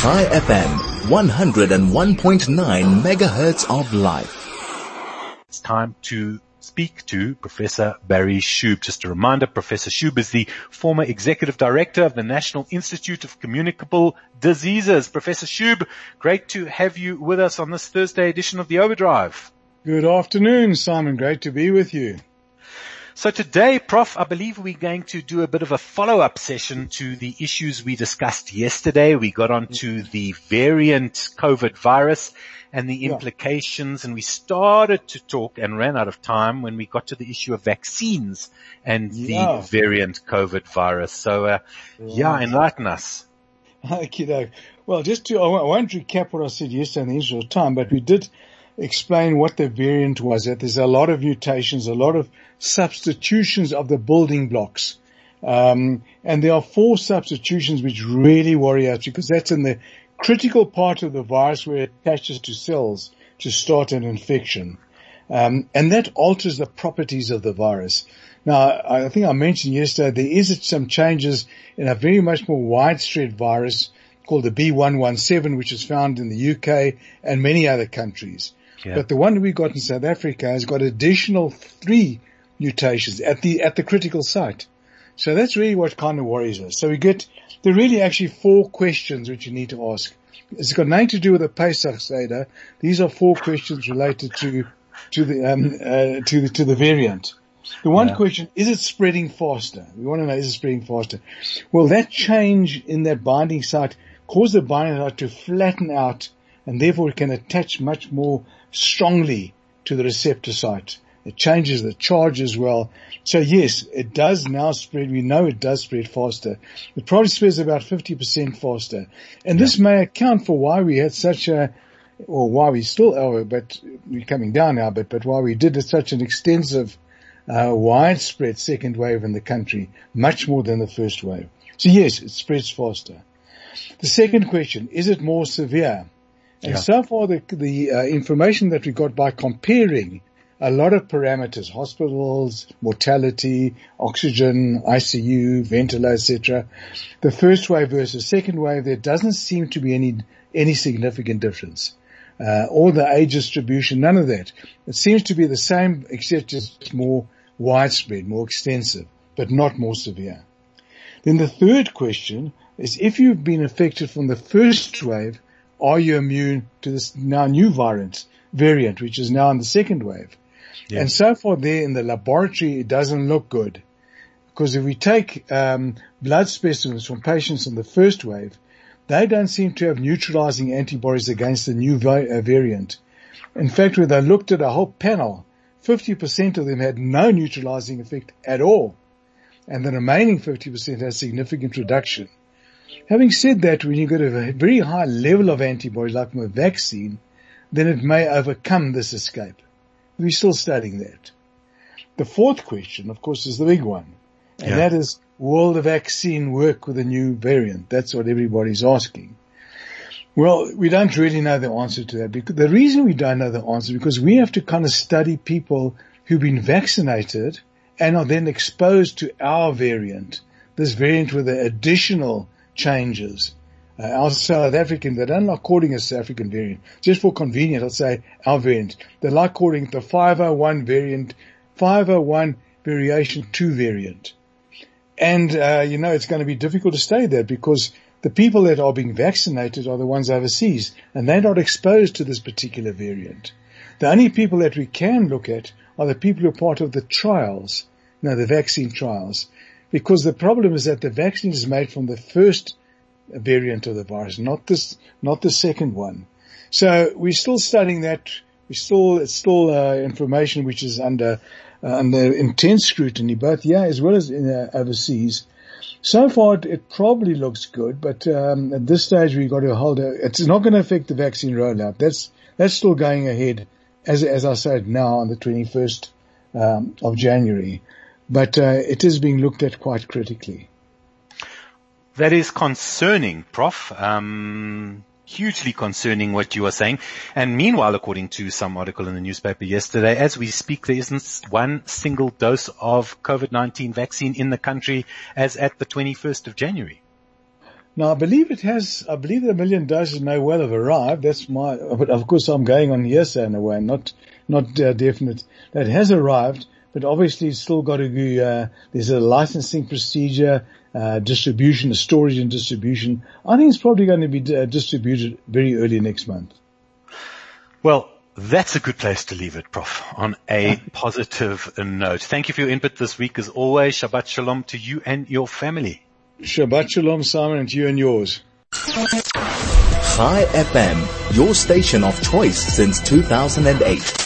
Chai FM, 101.9 megahertz of life. It's time to speak to Professor Barry Shube. Just a reminder, Professor Shube is the former Executive Director of the National Institute of Communicable Diseases. Professor Shube, great to have you with us on this Thursday edition of the Overdrive. Good afternoon, Simon. Great to be with you. So today, Prof, I believe we're going to do a bit of a follow-up session to the issues we discussed yesterday. We got onto the variant COVID virus and the implications, and we started to talk and ran out of time when we got to the issue of vaccines and the variant COVID virus. So, enlighten us. Okay, well, I won't recap what I said yesterday in the interest of time, but we did explain what the variant was, that there's a lot of mutations, a lot of substitutions of the building blocks. And there are 4 substitutions which really worry us because that's in the critical part of the virus where it attaches to cells to start an infection. And that alters the properties of the virus. Now, I think I mentioned yesterday there is some changes in a very much more widespread virus called the B117, which is found in the UK and many other countries. Yeah. But the one we got in South Africa has got additional 3 mutations at the critical site. So that's really what kind of worries us. So there are really actually 4 questions which you need to ask. It's got nothing to do with the Pesach Seder. These are 4 questions related to the variant. The one question, is it spreading faster? We want to know, is it spreading faster? Well, that change in that binding site caused the binding site to flatten out, and therefore it can attach much more strongly to the receptor site. It changes the charge as well. So yes, it does now spread. We know it does spread faster. It probably spreads about 50% faster. And this may account for why we had why we still are, but we're coming down now, but why we did such an extensive, widespread second wave in the country, much more than the first wave. So yes, it spreads faster. The second question, is it more severe? And so far the information that we got by comparing a lot of parameters, hospitals, mortality, oxygen, ICU, ventilator, etc. The first wave versus second wave, there doesn't seem to be any significant difference. Or the age distribution, none of that. It seems to be the same, except just more widespread, more extensive, but not more severe. Then the third question is, if you've been affected from the first wave, are you immune to this now new variant, which is now in the second wave? Yeah. And so far there in the laboratory, it doesn't look good. Because if we take blood specimens from patients in the first wave, they don't seem to have neutralizing antibodies against the new variant. In fact, when they looked at a whole panel, 50% of them had no neutralizing effect at all. And the remaining 50% had significant reduction. Having said that, when you get a very high level of antibodies, like from a vaccine, then it may overcome this escape. We're still studying that. The fourth question, of course, is the big one. And that is, will the vaccine work with a new variant? That's what everybody's asking. Well, we don't really know the answer to that. Because the reason we don't know the answer is because we have to kind of study people who've been vaccinated and are then exposed to our variant, this variant with the additional changes. Our South African, they don't like calling it South African variant. Just for convenience, I'll say our variant. They like calling it the 501 variant, 501 variation 2 variant. And, it's going to be difficult to study that because the people that are being vaccinated are the ones overseas and they're not exposed to this particular variant. The only people that we can look at are the people who are part of the trials, the vaccine trials, because the problem is that the vaccine is made from the first variant of the virus, not the second one. So we're still studying that. It's still information which is under intense scrutiny, both as well as overseas. So far, it probably looks good, but at this stage, we've got to hold it. It's not going to affect the vaccine rollout. That's still going ahead, as I said now, on the 21st of January. But it is being looked at quite critically. That is concerning, Prof. Hugely concerning what you are saying. And meanwhile, according to some article in the newspaper yesterday, as we speak, there isn't one single dose of COVID-19 vaccine in the country as at the 21st of January. Now, I believe the 1 million doses may well have arrived. But of course I'm going on hearsay in a way, not definite. That has arrived, but obviously it's still got to be, there's a licensing procedure, distribution, storage and distribution. I think it's probably going to be distributed very early next month. Well, that's a good place to leave it, Prof, on a positive note. Thank you for your input this week. As always, Shabbat Shalom to you and your family. Shabbat Shalom, Simon, and to you and yours. Chai FM, your station of choice since 2008.